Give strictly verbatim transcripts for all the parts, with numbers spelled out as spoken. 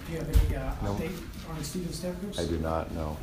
Do you have any uh, No. update on Steven Stamkos? I do not know.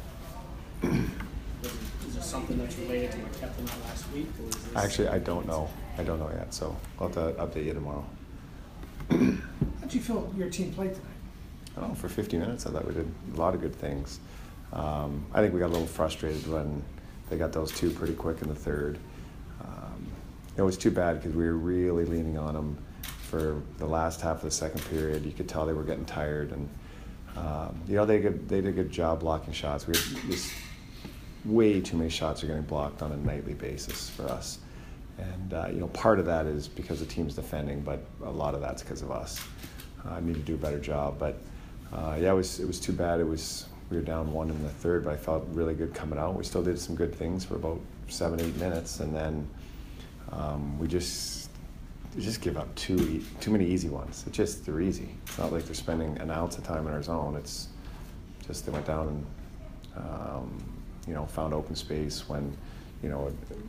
Is there something that's related to what kept him out last week? Or is this Actually, I don't know. I don't know yet, so I'll have to update you tomorrow. How'd you feel your team played tonight? Oh, for fifty minutes, I thought we did a lot of good things. Um, I think we got a little frustrated when they got those two pretty quick in the third. Um, it was too bad because we were really leaning on them for the last half of the second period. You could tell they were getting tired, and um, you know they did, they did a good job blocking shots. We had this way too many shots are getting blocked on a nightly basis for us, and uh, you know part of that is because the team's defending, but a lot of that's because of us. I uh, need to do a better job, but uh, yeah, it was it was too bad. It was we were down one in the third, but I felt really good coming out. We still did some good things for about seven, eight minutes, and then um, we just we just give up too e- too many easy ones. It's just they're easy. It's not like they're spending an ounce of time in our zone. It's just they went down and um, you know found open space when you know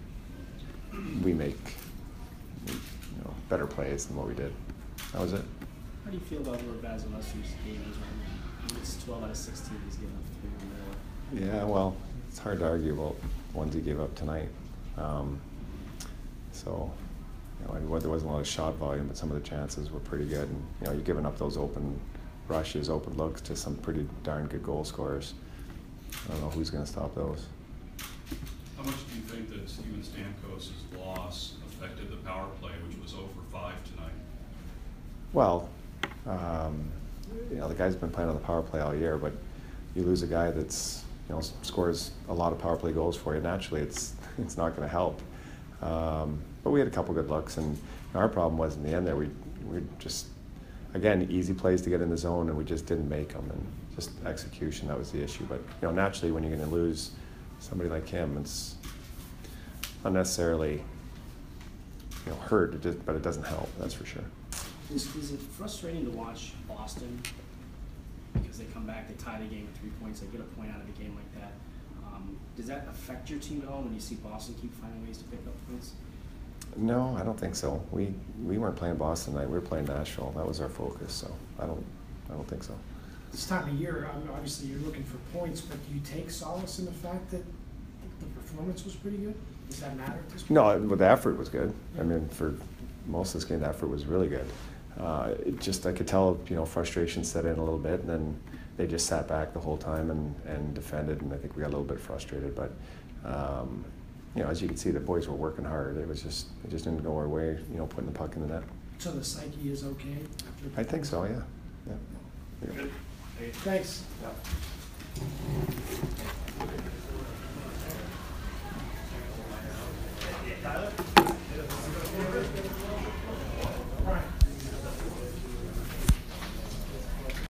we make you know better plays than what we did. That was it. How do you feel about where Vasilevsky's game is right now? It's twelve out of sixteen. He's given up three or more. Yeah, well, it's hard to argue about the ones he gave up tonight. Um, so, you know, there wasn't a lot of shot volume, but some of the chances were pretty good. And, you know, you're giving up those open rushes, open looks to some pretty darn good goal scorers. I don't know who's going to stop those. How much do you think that Steven Stamkos' loss affected the power play, which was zero for five tonight? Well, um, you know, the guy's been playing on the power play all year, but you lose a guy that's, you know, scores a lot of power play goals for you. Naturally, it's it's not going to help. Um, but we had a couple good looks, and our problem was in the end there, we we just, again, easy plays to get in the zone, and we just didn't make them, and just execution, that was the issue. But, you know, naturally, when you're going to lose somebody like him, it's unnecessarily, you know, hurt, it just, but it doesn't help, that's for sure. Is, is it frustrating to watch Boston because they come back, they tie the game with three points, they get a point out of a game like that? Um, does that affect your team at all when you see Boston keep finding ways to pick up points? No, I don't think so. We we weren't playing Boston tonight. We were playing Nashville. That was our focus. So I don't I don't think so. This time of year, um, obviously you're looking for points, but do you take solace in the fact that the performance was pretty good? Does that matter at this point? No, but the effort was good. I mean, for most of this game, the effort was really good. Uh, it just I could tell, you know, frustration set in a little bit, and then they just sat back the whole time and, and defended, and I think we got a little bit frustrated. But um, you know, as you can see, the boys were working hard. It was just it just didn't go our way, you know, putting the puck in the net. So the psyche is okay? I think so. Yeah. Yeah. Thanks. Yeah.